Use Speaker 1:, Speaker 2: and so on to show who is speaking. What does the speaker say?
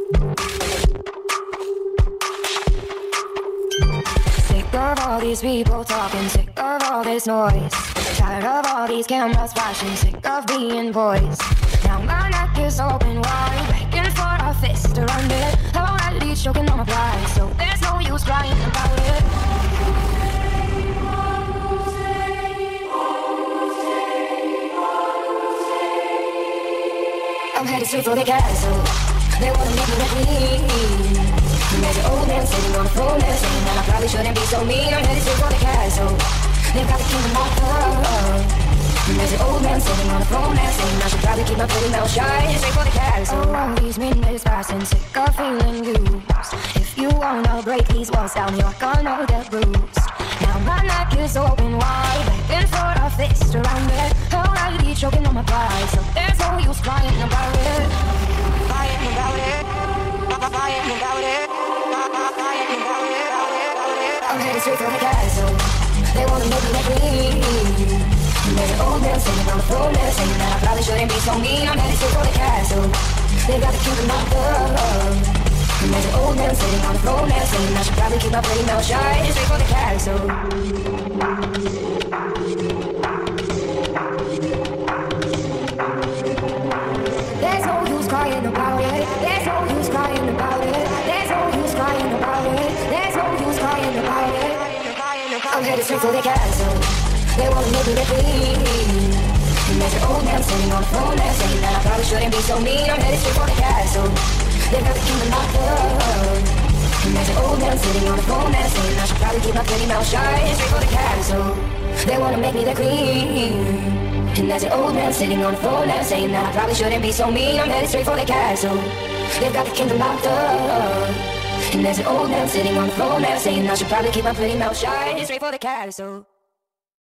Speaker 1: Sick of all these people talking, sick of all this noise. Tired of all these cameras flashing, sick of being boys. Now my neck is open wide, begging for a fist around it. Already choking on my pride, so there's no use crying about it. I'm headed straight for the castle. They wanna make me look clean. There's an old man sitting on the throne there saying that I probably shouldn't be so mean. I'm headed straight for the castle. They've got the kingdom locked up. There's an old man sitting on the throne there saying I should probably keep my pretty mouth shut. Headed straight for the castle. Oh, all these minutes passing, sick of feeling used. If you wanna break these walls down, you're gonna get bruised. Now my neck is open wide, begging for a fist around it. Already choking on my pride, so there's no use crying about it. Crying about it. Crying about it. Crying about it. I'm headed straight for the castle. They wanna make me look clean. There's an old man sitting on the throne there saying that I probably shouldn't be so mean. I'm headed straight for the castle. They got the kingdom locked up. There's an old man sitting on the throne there saying I should probably keep my pretty mouth shut. Headed straight for the castle. There's no use crying about it. There's no use crying about it. There's no use crying about it. There's no use crying about it. I'm headed straight for the castle. They wanna make me look clean. There's an old man sitting on the throne there saying that I probably shouldn't be so mean. I'm headed straight for the castle. They've got the kingdom locked up. There's an old man sitting on the throne there saying I should probably keep my pretty mouth shut. Headed straight for the castle. They wanna make me look clean. And there's an old man sitting on the throne there saying that I probably shouldn't be so mean. I'm headed straight for the castle. They've got the kingdom locked up. And there's an old man sitting on the throne there saying I should probably keep my pretty mouth shut. Headed straight for the castle.